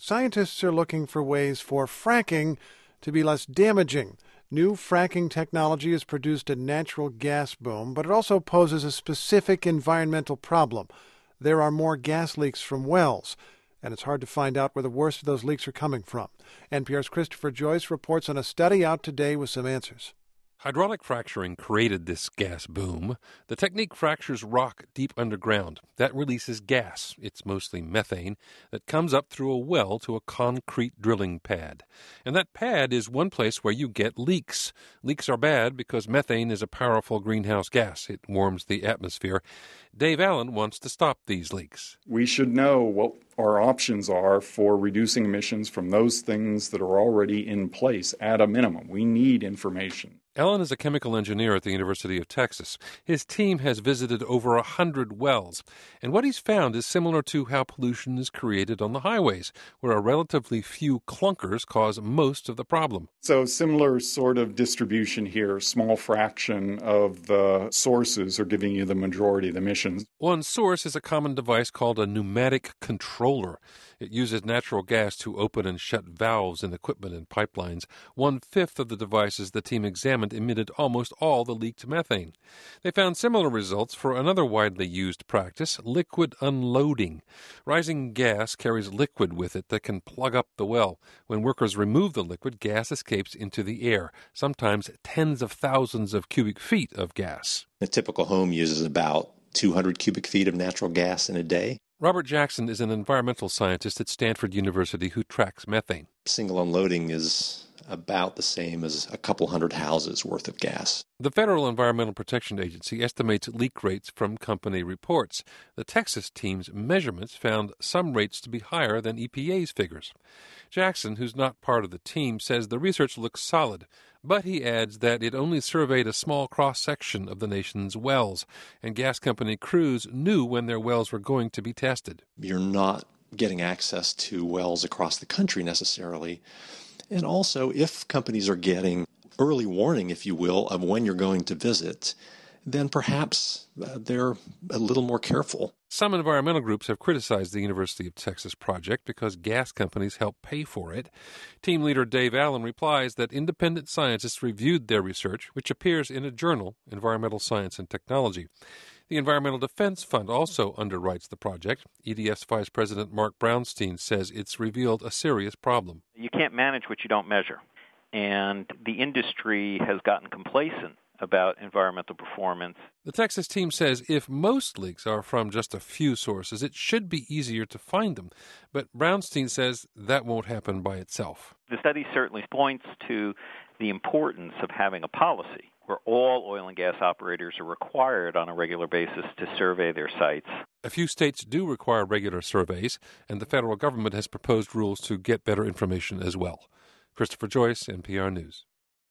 scientists are looking for ways for fracking to be less damaging. New fracking technology has produced a natural gas boom, but it also poses a specific environmental problem. There are more gas leaks from wells, and it's hard to find out where the worst of those leaks are coming from. NPR's Christopher Joyce reports on a study out today with some answers. Hydraulic fracturing created this gas boom. The technique fractures rock deep underground. That releases gas, it's mostly methane, that comes up through a well to a concrete drilling pad. And that pad is one place where you get leaks. Leaks are bad because methane is a powerful greenhouse gas. It warms the atmosphere. Dave Allen wants to stop these leaks. We should know what our options are for reducing emissions from those things that are already in place at a minimum. We need information. Allen is a chemical engineer at the University of Texas. His team has visited over 100 wells, and what he's found is similar to how pollution is created on the highways, where a relatively few clunkers cause most of the problem. So similar sort of distribution here. Small fraction of the sources are giving you the majority of the emissions. One source is a common device called a pneumatic controller. It uses natural gas to open and shut valves in equipment and pipelines. 1/5 of the devices the team examined emitted almost all the leaked methane. They found similar results for another widely used practice, liquid unloading. Rising gas carries liquid with it that can plug up the well. When workers remove the liquid, gas escapes into the air, sometimes tens of thousands of cubic feet of gas. A typical home uses about 200 cubic feet of natural gas in a day. Robert Jackson is an environmental scientist at Stanford University who tracks methane. Single unloading is about the same as a couple hundred houses worth of gas. The Federal Environmental Protection Agency estimates leak rates from company reports. The Texas team's measurements found some rates to be higher than EPA's figures. Jackson, who's not part of the team, says the research looks solid, but he adds that it only surveyed a small cross-section of the nation's wells, and gas company crews knew when their wells were going to be tested. You're not getting access to wells across the country necessarily. And also, if companies are getting early warning, if you will, of when you're going to visit, then perhaps they're a little more careful. Some environmental groups have criticized the University of Texas project because gas companies help pay for it. Team leader Dave Allen replies that independent scientists reviewed their research, which appears in a journal, Environmental Science and Technology. The Environmental Defense Fund also underwrites the project. EDF's Vice President Mark Brownstein says it's revealed a serious problem. You can't manage what you don't measure, and the industry has gotten complacent about environmental performance. The Texas team says if most leaks are from just a few sources, it should be easier to find them. But Brownstein says that won't happen by itself. The study certainly points to the importance of having a policy where all oil and gas operators are required on a regular basis to survey their sites. A few states do require regular surveys, and the federal government has proposed rules to get better information as well. Christopher Joyce, NPR News.